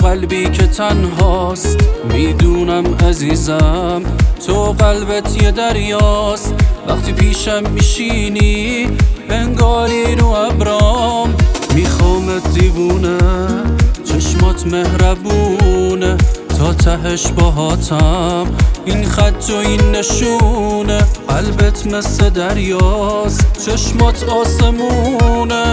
قلبی که تنهاست. میدونم عزیزم تو قلبت یه دریاست. وقتی پیشم میشینی انگاری رو ابرام. میخوامت دیوونه، چشمات مهربونه، تا تهش باهاتم این خط و این نشونه. قلبت مثل دریاست، چشمات آسمونه.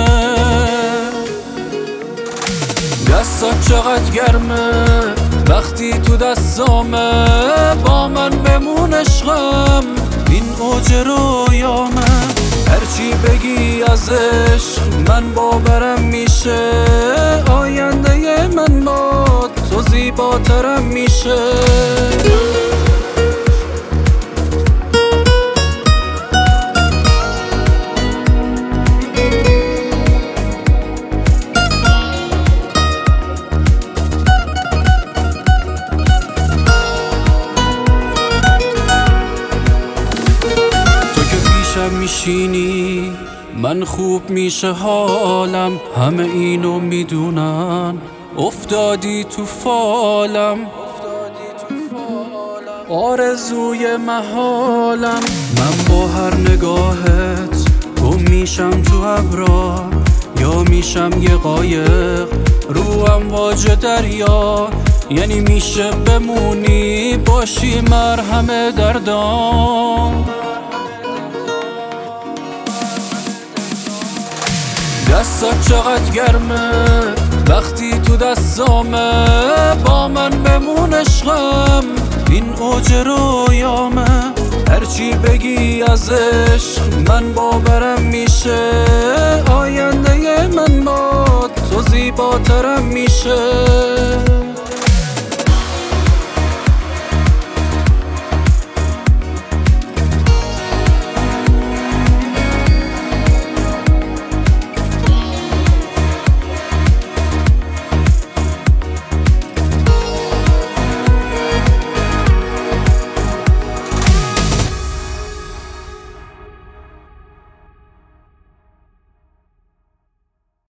دستات چقدر گرمه وقتی تو دستامه. با من بمون عشقم، این اوج رویامه. هرچی بگی ازش من باورم میشه. آینده من با تو زیباترم میشه. میشینی من خوب میشه حالم. همه اینو میدونن، افتادی تو فالم. آرزوی محالم. من با هر نگاهت گم میشم تو ابرا، یا میشم یه قایق رو امواج دریا. یعنی میشه بمونی باشی مرهم دردام. دستات چقدر گرمه وقتی تو دستامه. با من بمون عشقم، این اوج رویامه. هرچی بگی ازش من باورم میشه. آینده من با تو زیباترم میشه.